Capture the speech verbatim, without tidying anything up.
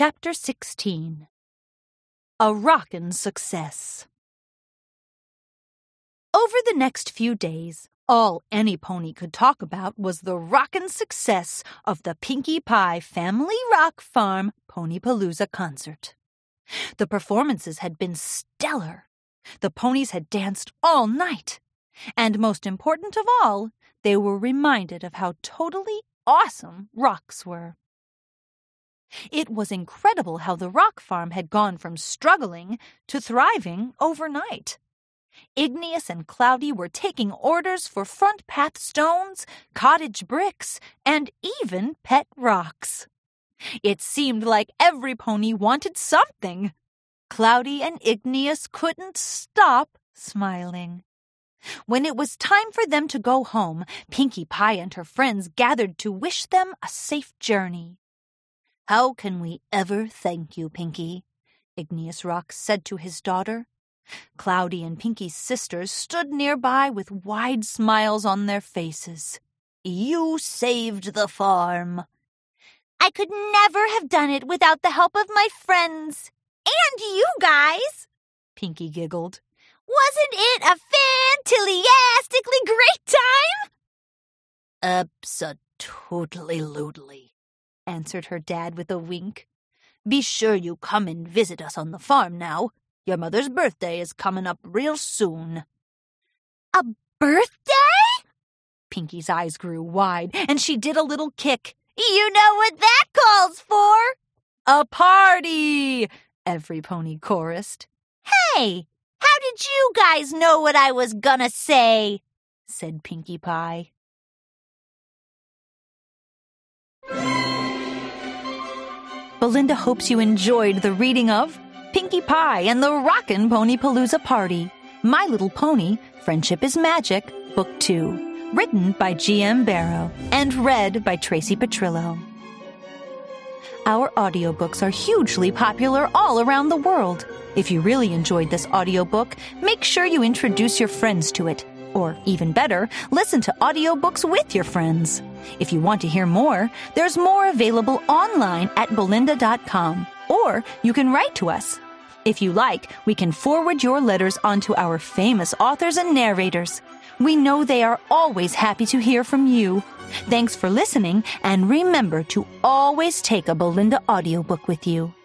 Chapter sixteen. A Rockin' Success. Over the next few days, all any pony could talk about was the rockin' success of the Pinkie Pie Family Rock Farm Ponypalooza concert. The performances had been stellar. The ponies had danced all night. And most important of all, they were reminded of how totally awesome rocks were. It was incredible how the rock farm had gone from struggling to thriving overnight. Igneous and Cloudy were taking orders for front path stones, cottage bricks, and even pet rocks. It seemed like every pony wanted something. Cloudy and Igneous couldn't stop smiling. When it was time for them to go home, Pinkie Pie and her friends gathered to wish them a safe journey. "How can we ever thank you, Pinkie?" Igneous Rock said to his daughter. Cloudy and Pinkie's sisters stood nearby with wide smiles on their faces. "You saved the farm." "I could never have done it without the help of my friends. And you guys," Pinkie giggled. "Wasn't it a fantilliastically great time?" "Abso-totally-loodly," answered her dad with a wink. "Be sure you come and visit us on the farm now. Your mother's birthday is coming up real soon." "A birthday?" Pinkie's eyes grew wide, and she did a little kick. "You know what that calls for?" "A party!" every pony chorused. "Hey, how did you guys know what I was gonna say?" said Pinkie Pie. Belinda hopes you enjoyed the reading of Pinkie Pie and the Rockin' Ponypalooza Party, My Little Pony, Friendship is Magic, Book two, written by G M Barrow and read by Tracy Petrillo. Our audiobooks are hugely popular all around the world. If you really enjoyed this audiobook, make sure you introduce your friends to it. Or, even better, listen to audiobooks with your friends. If you want to hear more, there's more available online at belinda dot com, or you can write to us. If you like, we can forward your letters onto our famous authors and narrators. We know they are always happy to hear from you. Thanks for listening, and remember to always take a Belinda audiobook with you.